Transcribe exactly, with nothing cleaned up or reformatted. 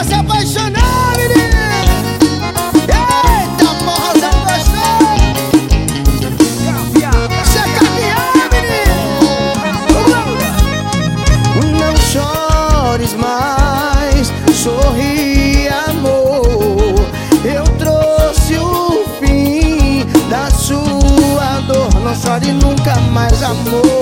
pra se apaixonar, menino. Eita, porra, você gostou? Você é caviar, menino. Não chores mais, sorri, amor. Eu trouxe o fim da sua dor. Não chore nunca mais, amor.